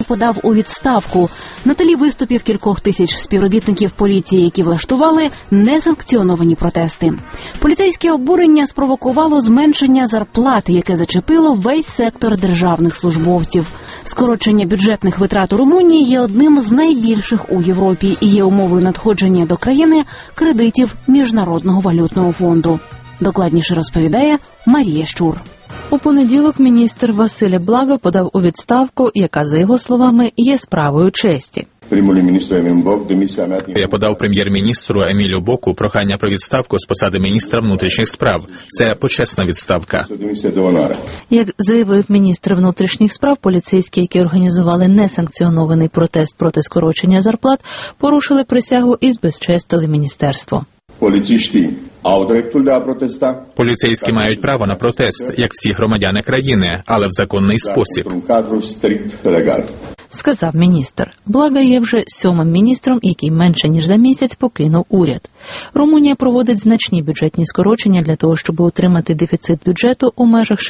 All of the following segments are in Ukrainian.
подав у відставку. На тлі виступів кількох тисяч співробітників поліції, які влаштували несанкціоновані протести. Поліцейське обурення спровокувало зменшення зарплат, яке зачепило весь сектор державних службовців. Скорочення бюджетних витрат у Румунії є одним з найбільших у Європі і є умовою надходження до країни кредитів Міжнародного валютного фонду. Докладніше розповідає Марія Щур. У понеділок міністр Василь Блага подав у відставку, яка, за його словами, є справою честі. Я подав прем'єр-міністру Емілю Боку прохання про відставку з посади міністра внутрішніх справ. Це почесна відставка. Як заявив міністр внутрішніх справ, поліцейські, які організували несанкціонований протест проти скорочення зарплат, порушили присягу і збезчестили міністерство. Поліцейські мають право на протест, як всі громадяни країни, але в законний спосіб. Сказав міністр. Блага є вже 7-м міністром, який менше ніж за місяць покинув уряд. Румунія проводить значні бюджетні скорочення для того, щоб утримати дефіцит бюджету у межах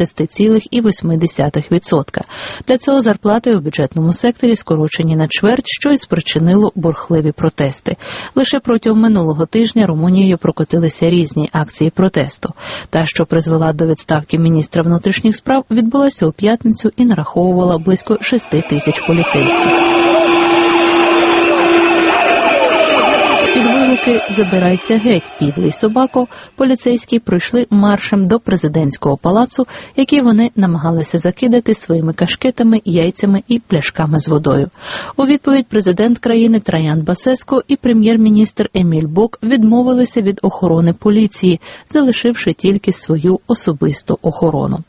6,8%. Для цього зарплати у бюджетному секторі скорочені на чверть, що й спричинило бурхливі протести. Лише протягом минулого тижня Румунією прокотилися різні акції протесту. Та, що призвела до відставки міністра внутрішніх справ, відбулася у п'ятницю і нараховувала близько 6 тисяч поліцейських. Під вигуки «Забирайся геть, підлий собако» поліцейські пройшли маршем до президентського палацу, який вони намагалися закидати своїми кашкетами, яйцями і пляшками з водою. У відповідь президент країни Траян Басеско і прем'єр-міністр Еміль Бок відмовилися від охорони поліції, залишивши тільки свою особисту охорону.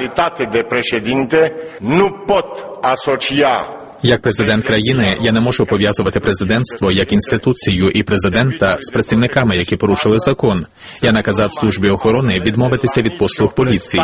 Як президент країни, я не можу пов'язувати президентство як інституцію і президента з працівниками, які порушили закон. Я наказав службі охорони відмовитися від послуг поліції.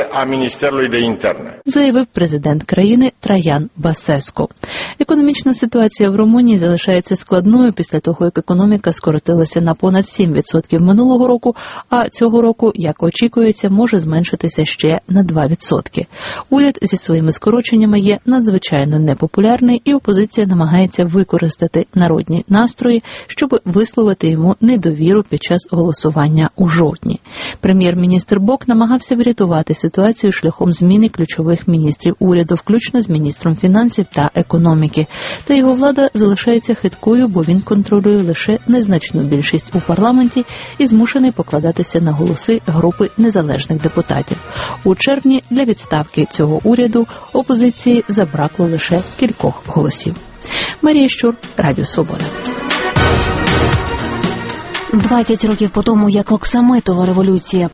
Заявив президент країни Траян Басеско. Економічна ситуація в Румунії залишається складною після того, як економіка скоротилася на понад 7% минулого року, а цього року, як очікується, може зменшитися ще на 2%. Уряд зі своїми скороченнями є надзвичайно непопулярним, і опозиція намагається використати народні настрої, щоб висловити йому недовіру під час голосування у жовтні. Прем'єр-міністр Бок намагався врятувати ситуацію шляхом зміни ключових міністрів уряду, включно з міністром фінансів та економіки. Та його влада залишається хиткою, бо він контролює лише незначну більшість у парламенті і змушений покладатися на голоси групи незалежних депутатів. У червні для відставки цього уряду опозиції забракло лише кількох голосів. Марія Щур, Радіо Свобода. 20 років по тому, як Оксамитова революція